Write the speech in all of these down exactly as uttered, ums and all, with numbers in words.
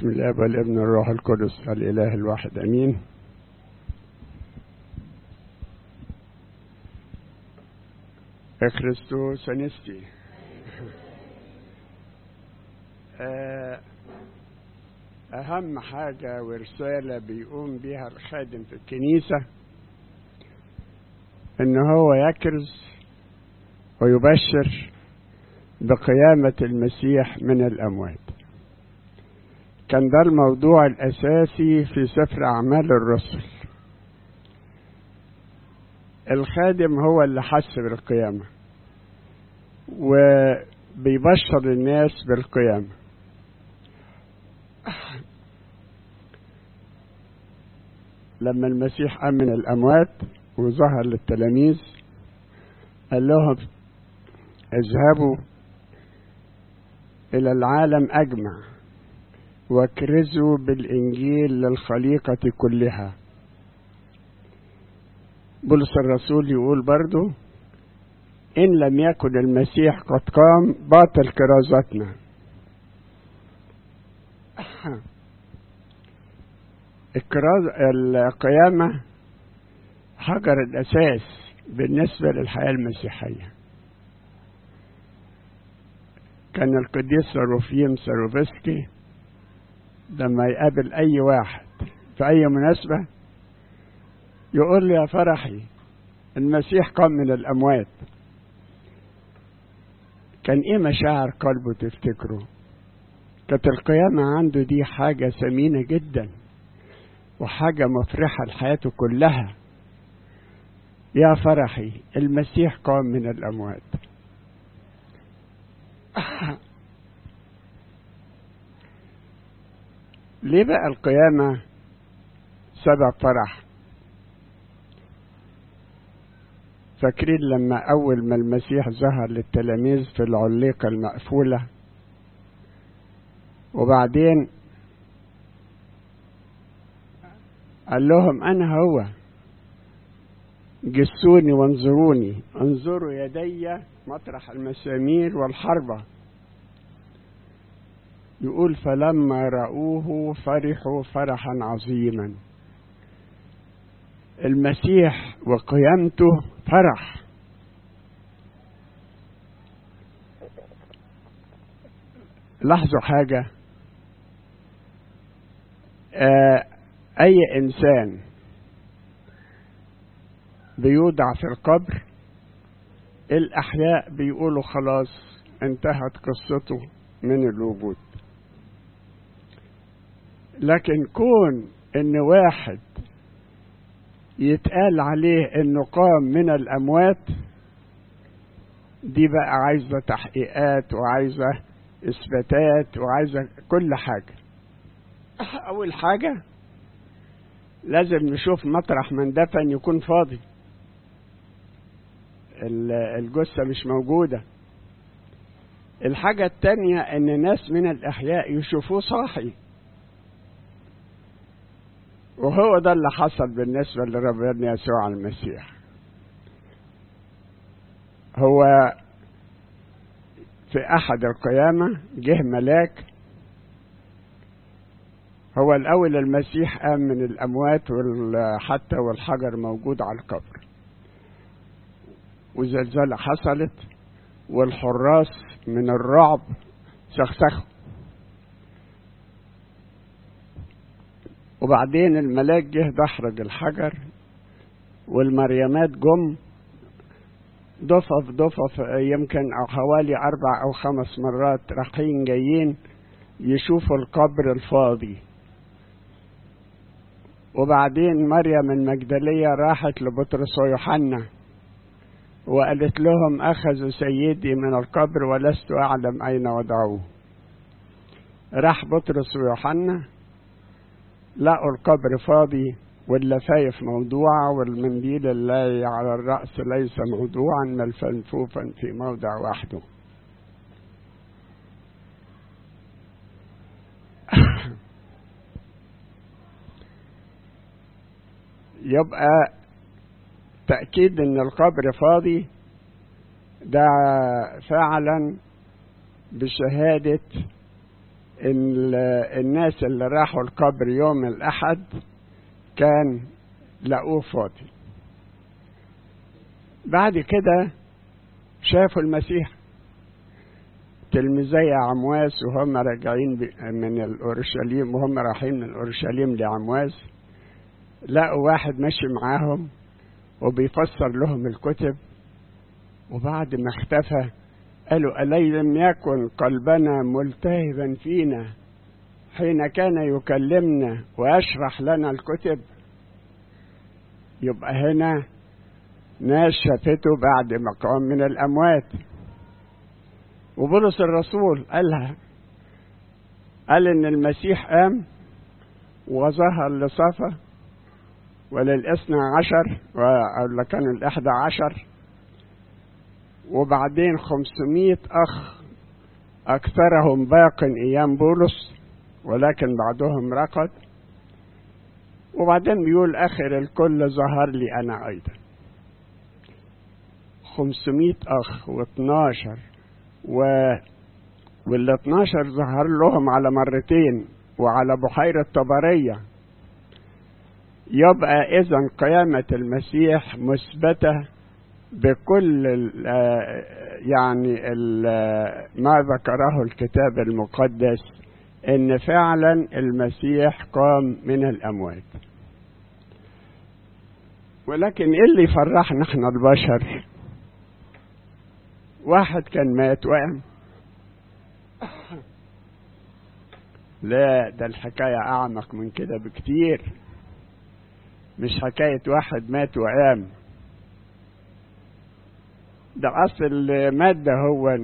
باسم الاب والابن والروح القدس الاله الواحد امين. كريستوس انستي. اهم حاجه ورساله بيقوم بها الخادم في الكنيسه ان هو يكرز ويبشر بقيامه المسيح من الاموات. كان ده الموضوع الأساسي في سفر أعمال الرسل. الخادم هو اللي حس بالقيامة وبيبشر الناس بالقيامة. لما المسيح قام من الأموات وظهر للتلاميذ قال لهم اذهبوا إلى العالم أجمع واكرزوا بالإنجيل للخليقة كلها. بولس الرسول يقول برضو إن لم يكن المسيح قد قام باطل كرازتنا. القيامة حجر الأساس بالنسبة للحياة المسيحية. كان القديس سروفيم سروفسكي لما يقابل أي واحد في أي مناسبة يقول له يا فرحي المسيح قام من الأموات. كان إيه مشاعر قلبه تفتكروا؟ كانت القيامة عنده دي حاجة ثمينة جدا وحاجة مفرحة لحياته كلها. يا فرحي المسيح قام من الأموات. ليه بقى القيامة سبب فرح؟ فاكرين لما أول ما المسيح ظهر للتلاميذ في العليقة المقفولة وبعدين قال لهم أنا هو جسوني وانظروني انظروا يدي مطرح المسامير والحربة. يقول فلما رأوه فرحوا فرحا عظيما. المسيح وقيامته فرح. لاحظوا حاجة، آه أي إنسان بيوضع في القبر الأحياء بيقولوا خلاص انتهت قصته من الوجود. لكن كون ان واحد يتقال عليه انه قام من الاموات دي بقى عايزة تحقيقات وعايزة اثباتات وعايزة كل حاجة. اول حاجة لازم نشوف مطرح من دفن يكون فاضي، الجثة مش موجودة. الحاجة التانية ان ناس من الاحياء يشوفوه صاحي. وهو ده اللي حصل بالنسبة لربنا يسوع المسيح. هو في أحد القيامة جه ملاك. هو الأول المسيح قام من الأموات حتى والحجر موجود على القبر وزلزلة حصلت والحراس من الرعب سخسخوا. وبعدين الملاك جه دحرج الحجر والمريمات جم ضفف ضفف يمكن أو حوالي أربع أو خمس مرات رايحين جايين يشوفوا القبر الفاضي. وبعدين مريم المجدلية راحت لبطرس ويوحنا وقالت لهم أخذوا سيدي من القبر ولست أعلم أين وضعوه. راح بطرس ويوحنا لقوا القبر فاضي واللفايف موضوعة والمنديل اللي على الرأس ليس موضوعا ملفوفا في موضع واحده. يبقى تأكيد ان القبر فاضي ده فعلا بشهادة إن الناس اللي راحوا القبر يوم الأحد كان لقوه فاضي. بعد كده شافوا المسيح. تلميذي عمواس وهم راجعين من الأورشليم، وهم رايحين من الأورشليم لعمواس، لقوا واحد ماشي معاهم وبيفسر لهم الكتب. وبعد ما اختفى قالوا: ألي لم يكن قلبنا ملتهبا فينا حين كان يكلمنا ويشرح لنا الكتب؟ يبقى هنا ناس شافته بعد ما قام من الأموات. وبولس الرسول قالها، قال إن المسيح قام وظهر لصفا وللاثنى عشر، ولا كانوا الأحد عشر، وبعدين خمسمائة أخ أكثرهم باق أيام بولس ولكن بعضهم رقد. وبعدين بيقول: آخر الكل ظهر لي أنا أيضا. خمسمائة أخ واثناشر، و والاثناشر ظهر لهم على مرتين وعلى بحيرة طبرية. يبقى إذن قيامة المسيح مثبتة بكل ال يعني ال ما ذكره الكتاب المقدس، إن فعلا المسيح قام من الأموات. ولكن إيه اللي يفرحنا احنا البشر؟ واحد كان مات وقام؟ لا، ده الحكاية أعمق من كده بكتير. مش حكاية واحد مات وقام، ده أصل مات ده هو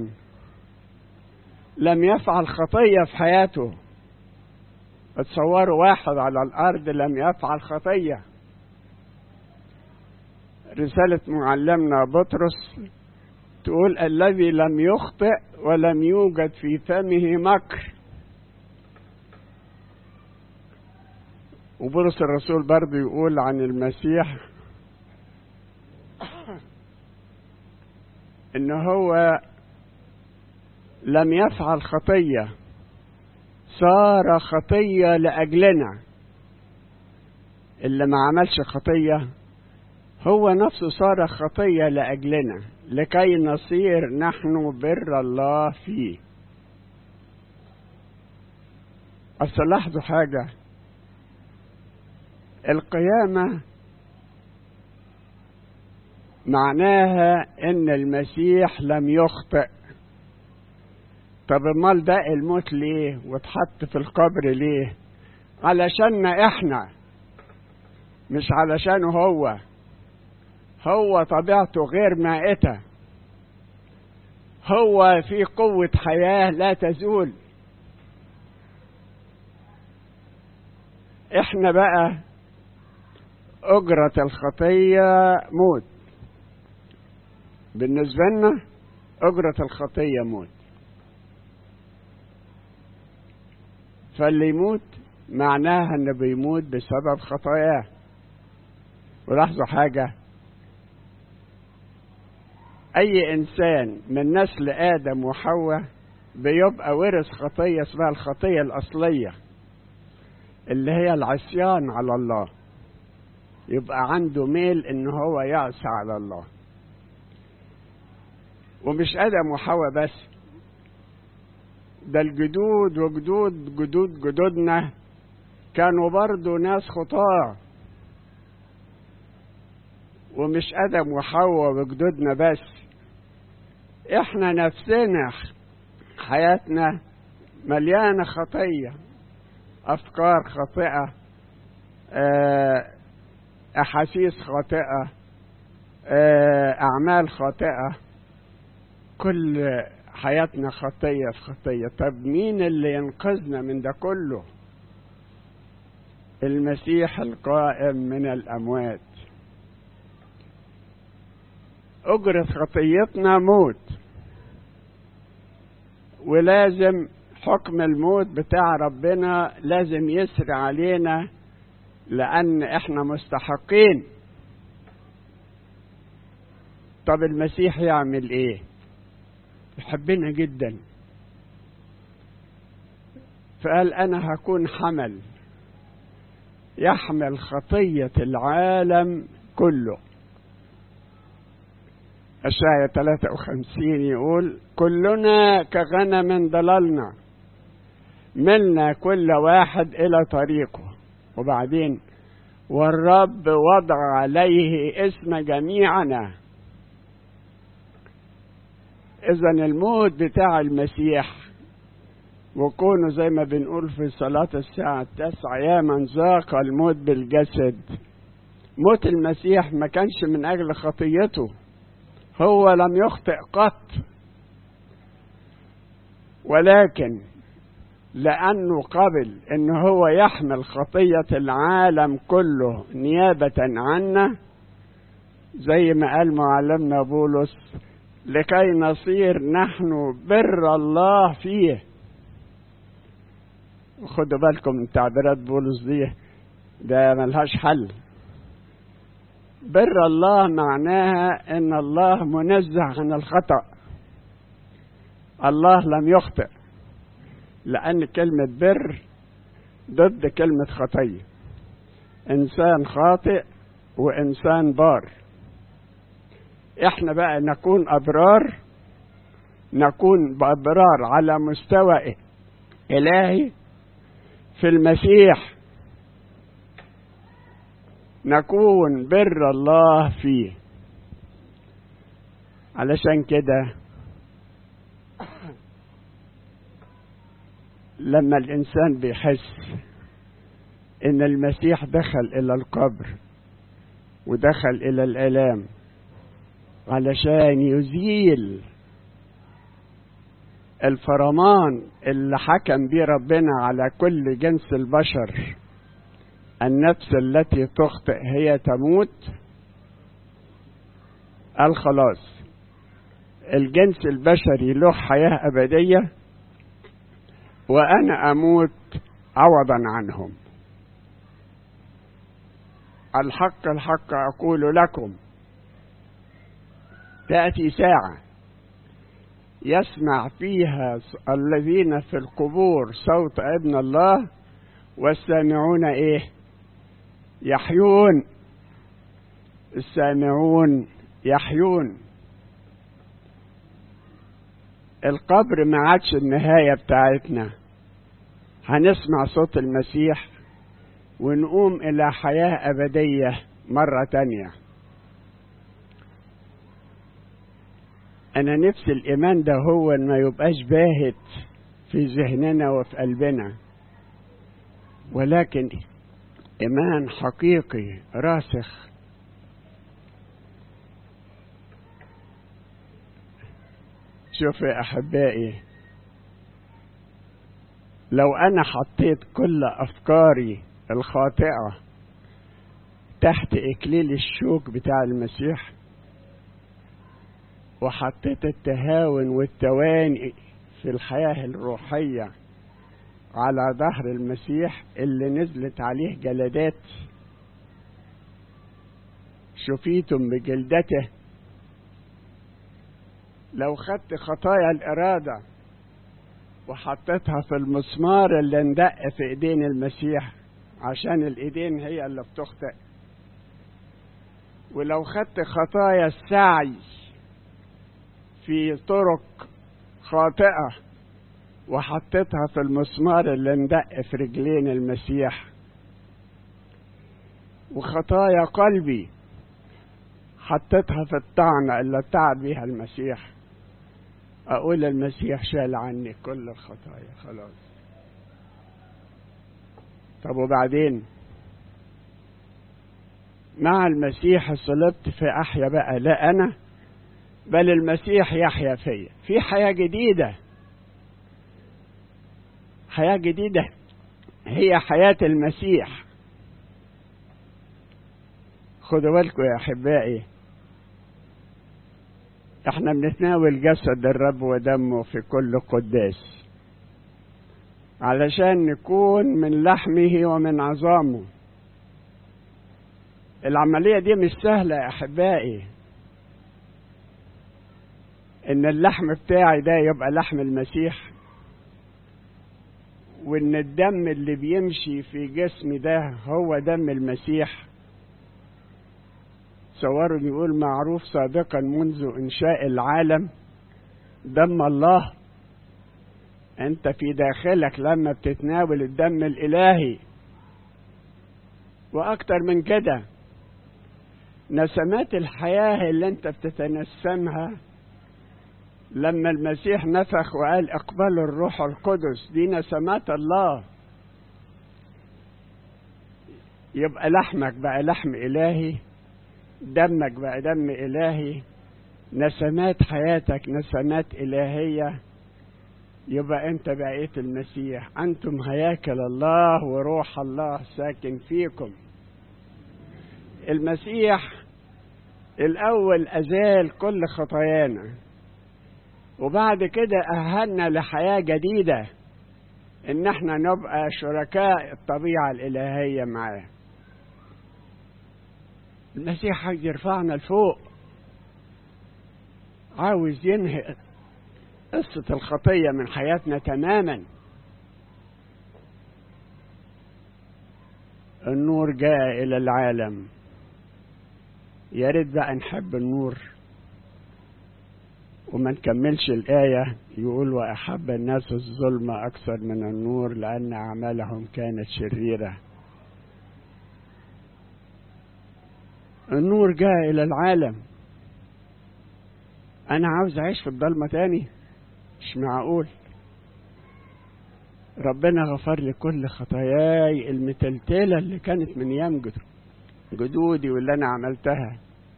لم يفعل خطية في حياته. اتصوروا واحد على الأرض لم يفعل خطية. رسالة معلمنا بطرس تقول: الذي لم يخطئ ولم يوجد في فمه مكر. وبولس الرسول برضه يقول عن المسيح إن هو لم يفعل خطية، صار خطية لأجلنا. اللي ما عملش خطية هو نفسه صار خطية لأجلنا لكي نصير نحن بر الله فيه. أصل لاحظوا حاجة، القيامة معناها إن المسيح لم يخطئ. طب امال ده الموت ليه واتحط في القبر ليه؟ علشاننا احنا، مش علشانه هو. هو طبيعته غير مائتة، هو في قوة حياة لا تزول. احنا بقى أجرة الخطية موت. بالنسبة لنا أجرة الخطية موت، فاللي يموت معناها انه بيموت بسبب خطاياه. ولاحظوا حاجة، اي انسان من نسل ادم وحواء بيبقى ورث خطية اسمها الخطية الاصلية اللي هي العصيان على الله. يبقى عنده ميل ان هو يعصى على الله. ومش ادم وحواء بس، ده الجدود وجدود جدود جدودنا كانوا برضو ناس خطاة. ومش ادم وحواء وجدودنا بس، احنا نفسنا حياتنا مليانة خطية، افكار خاطئة، احاسيس خاطئة، اعمال خاطئة، كل حياتنا خطية في خطية. طب مين اللي ينقذنا من ده كله؟ المسيح القائم من الأموات. أجرة خطيتنا موت، ولازم حكم الموت بتاع ربنا لازم يسري علينا لأن احنا مستحقين. طب المسيح يعمل ايه؟ يحبنا جدا، فقال أنا هكون حمل يحمل خطية العالم كله. أشعياء ثلاثة وخمسين يقول كلنا كغنم ضللنا ملنا كل واحد إلى طريقه. وبعدين والرب وضع عليه اسم جميعنا. إذن الموت بتاع المسيح وكونه زي ما بنقول في صلاة الساعة التاسعة يا من ذاق الموت بالجسد، موت المسيح ما كانش من أجل خطيته، هو لم يخطئ قط، ولكن لأنه قبل إن هو يحمل خطية العالم كله نيابة عنا، زي ما قال معلمنا بولس لكي نصير نحن بر الله فيه. خدوا بالكم من تعبيرات بولس دي، ده ملهاش حل. بر الله معناها ان الله منزه عن الخطأ، الله لم يخطئ، لأن كلمة بر ضد كلمة خطية. إنسان خاطئ وإنسان بار. إحنا بقى نكون أبرار، نكون بأبرار على مستوى إلهي في المسيح، نكون بر الله فيه. علشان كده لما الإنسان بيحس إن المسيح دخل إلى القبر ودخل إلى الآلام علشان يزيل الفرمان اللي حكم بيه ربنا على كل جنس البشر، النفس التي تخطئ هي تموت، قال خلاص الجنس البشري له حياة أبدية وأنا أموت عوضا عنهم. الحق الحق أقول لكم تأتي ساعة يسمع فيها الذين في القبور صوت ابن الله والسامعون إيه؟ يحيون. السامعون يحيون. القبر ما عادش النهاية بتاعتنا، هنسمع صوت المسيح ونقوم إلى حياة أبدية مرة تانية. أنا نفسي الإيمان ده هو ما يبقاش باهت في ذهننا وفي قلبنا، ولكن إيمان حقيقي راسخ. شوف يا أحبائي، لو أنا حطيت كل أفكاري الخاطئة تحت إكليل الشوك بتاع المسيح، وحطيت التهاون والتواني في الحياة الروحية على ظهر المسيح اللي نزلت عليه جلدات، شفيتم بجلدته، لو خدت خطايا الإرادة وحطيتها في المسمار اللي اندق في ايدين المسيح عشان الايدين هي اللي بتخطئ، ولو خدت خطايا السعي في طرق خاطئة وحطيتها في المسمار اللي اندق في رجلين المسيح، وخطايا قلبي حطيتها في الطعنة اللي تعب بيها المسيح، أقول المسيح شال عني كل الخطايا خلاص. طب وبعدين مع المسيح صلبت في أحيا بقى لا أنا بل المسيح يحيا فيا، في حياة جديدة، حياة جديدة هي حياة المسيح. خدوا بالكم يا أحبائي، احنا بنتناول جسد الرب ودمه في كل قداس علشان نكون من لحمه ومن عظامه. العملية دي مش سهلة يا أحبائي، إن اللحم بتاعي ده يبقى لحم المسيح وإن الدم اللي بيمشي في جسمي ده هو دم المسيح. تصوروا بيقول معروف سابقا منذ إنشاء العالم دم الله. أنت في داخلك لما بتتناول الدم الإلهي. وأكتر من كده، نسمات الحياة اللي أنت بتتنسمها لما المسيح نفخ وقال اقبلوا الروح القدس، دي نسمات الله. يبقى لحمك بقى لحم إلهي، دمك بقى دم إلهي، نسمات حياتك نسمات إلهية. يبقى أنت بقيت المسيح. أنتم هياكل الله وروح الله ساكن فيكم. المسيح الأول أزال كل خطايانا، وبعد كده أهلنا لحياة جديدة، إن احنا نبقى شركاء الطبيعة الإلهية معاه. المسيح عايز يرفعنا لفوق، عاوز ينهي قصة الخطية من حياتنا تماما. النور جاء إلى العالم. يا ريت بقى نحب النور وما نكملش الآية. يقول وأحب الناس الظلم أكثر من النور لأن أعمالهم كانت شريرة. النور جاء إلى العالم. أنا عاوز أعيش في الضلمة تاني؟ مش معقول. ربنا غفر لي كل خطاياي المتلتلة اللي كانت من أيام جدودي واللي أنا عملتها،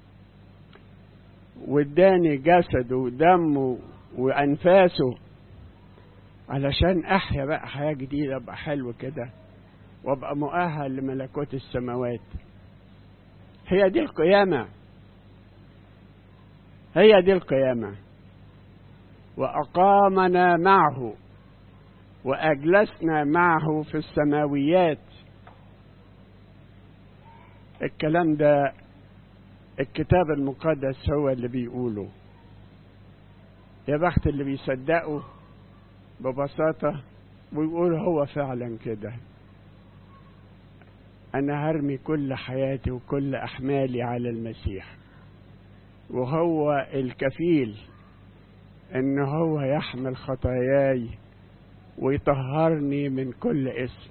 واداني جسده ودمه وأنفاسه علشان أحيا بقى حياة جديدة، أبقى حلو كده وأبقى مؤهل لملكوت السماوات. هي دي القيامة، هي دي القيامة. وأقامنا معه وأجلسنا معه في السماويات. الكلام ده الكتاب المقدس هو اللي بيقوله. يا بخت اللي بيصدقوا ببساطة ويقول هو فعلا كده. أنا هرمي كل حياتي وكل أحمالي على المسيح، وهو الكفيل إن هو يحمل خطاياي ويطهرني من كل اسم.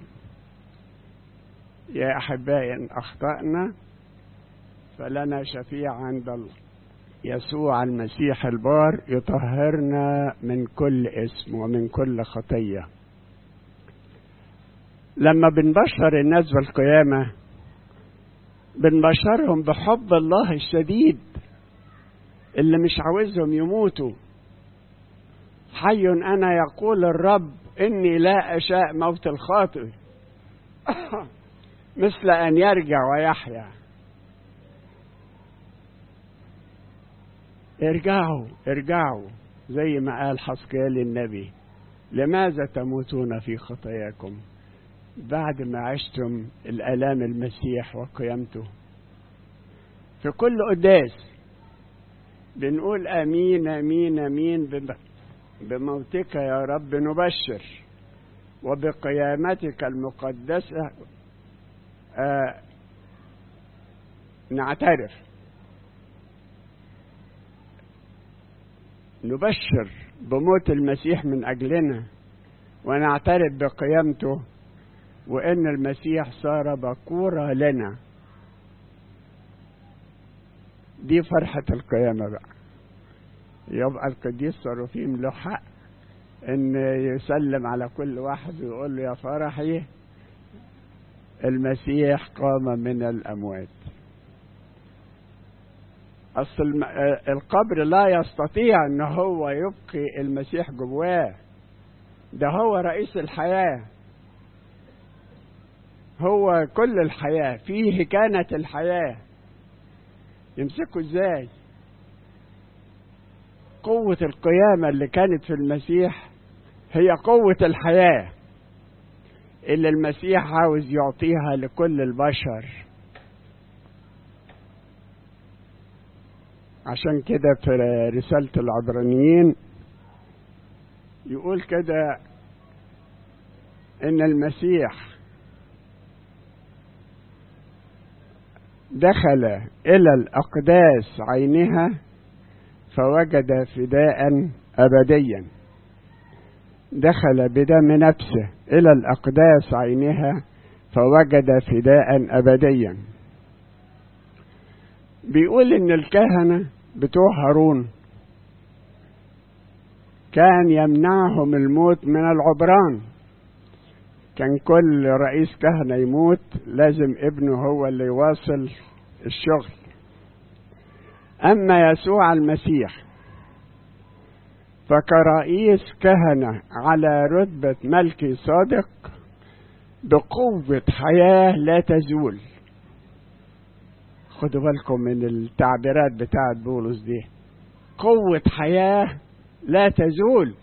يا أحبائي إن أخطأنا فلنا شفيع عند الله، يسوع المسيح البار يطهرنا من كل اسم ومن كل خطية. لما بنبشر الناس بالقيامة بنبشرهم بحب الله الشديد اللي مش عاوزهم يموتوا. حي أنا يقول الرب إني لا أشاء موت الخاطئ مثل أن يرجع ويحيا. ارجعوا ارجعوا زي ما قال حسقيال النبي، لماذا تموتون في خطاياكم بعد ما عشتم الآلام المسيح وقيامته. في كل قداس بنقول آمين آمين آمين بموتك يا رب نبشر وبقيامتك المقدسة آه نعترف. نبشر بموت المسيح من أجلنا ونعترف بقيامته وإن المسيح صار بكورة لنا. دي فرحة القيامة بقى. يبقى القديس صروفيم له حق إن يسلم على كل واحد ويقول له يا فرحي المسيح قام من الأموات. أصل القبر لا يستطيع أن هو يبقي المسيح جواه، ده هو رئيس الحياة، هو كل الحياة، فيه كانت الحياة. يمسكوا ازاي؟ قوة القيامة اللي كانت في المسيح هي قوة الحياة اللي المسيح عاوز يعطيها لكل البشر. عشان كده في رسالة العبرانيين يقول كده إن المسيح دخل إلى الأقداس عينها فوجد فداء أبديا. دخل بدم نفسه إلى الأقداس عينها فوجد فداء أبديا. بيقول إن الكهنة بتوع هارون كان يمنعهم الموت من العبران. كان كل رئيس كهنة يموت لازم ابنه هو اللي يواصل الشغل. أما يسوع المسيح فكرئيس كهنة على رتبة ملكي صادق بقوة حياة لا تزول. خدوا بالكم من التعبيرات بتاعت بولس دي، قوة حياة لا تزول.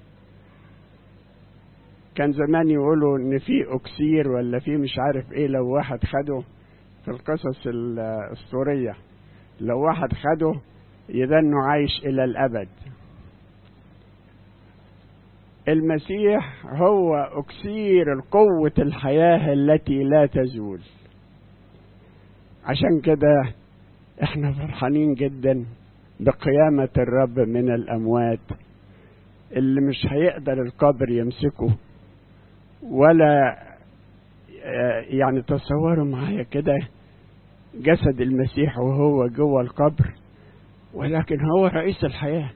كان زمان يقولوا ان في اكسير ولا في مش عارف ايه، لو واحد خده في القصص الاسطورية، لو واحد خده يبقى انه عايش الى الابد. المسيح هو اكسير القوة الحياة التي لا تزول. عشان كده احنا فرحانين جدا بقيامة الرب من الاموات، اللي مش هيقدر القبر يمسكه. ولا يعني تصوروا معايا كده جسد المسيح وهو جوه القبر، ولكن هو رئيس الحياة.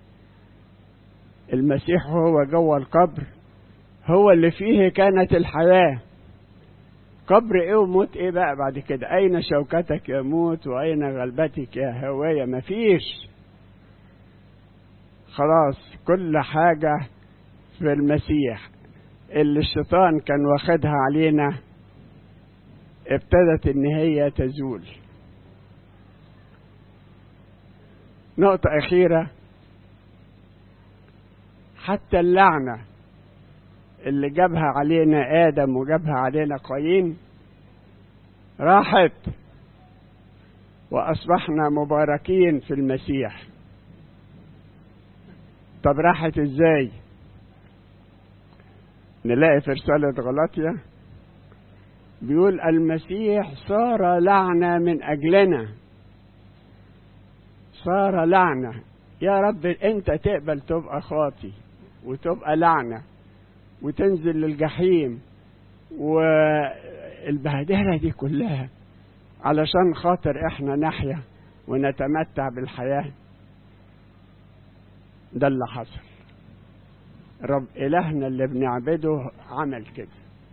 المسيح وهو جوه القبر هو اللي فيه كانت الحياة. قبر ايه وموت ايه بقى بعد كده؟ اين شوكتك يا موت واين غلبتك يا هواية؟ مفيش، خلاص كل حاجة في المسيح. اللي الشيطان كان واخدها علينا ابتدت ان هي تزول. نقطة اخيرة، حتى اللعنة اللي جابها علينا آدم وجابها علينا قايين راحت وأصبحنا مباركين في المسيح. طب راحت ازاي؟ نلاقي في رسالة غلاطيا بيقول المسيح صار لعنة من أجلنا. صار لعنة. يا رب انت تقبل تبقى خاطي وتبقى لعنة وتنزل للجحيم والبهدلة دي كلها علشان خاطر احنا نحيا ونتمتع بالحياة؟ ده اللي حصل. رب إلهنا اللي بنعبده عمل كده.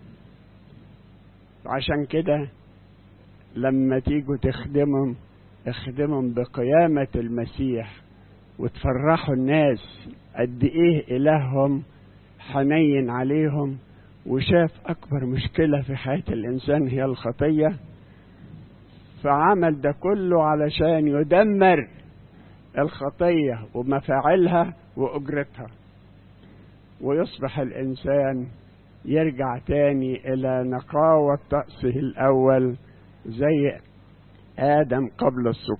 وعشان كده لما تيجوا تخدمهم اخدمهم بقيامة المسيح وتفرحوا الناس قد ايه إلههم حنين عليهم وشاف أكبر مشكلة في حياة الإنسان هي الخطية، فعمل ده كله علشان يدمر الخطية ومفاعلها وأجرتها، ويصبح الإنسان يرجع تاني إلى نقاوة طقسه الأول زي آدم قبل السقوط.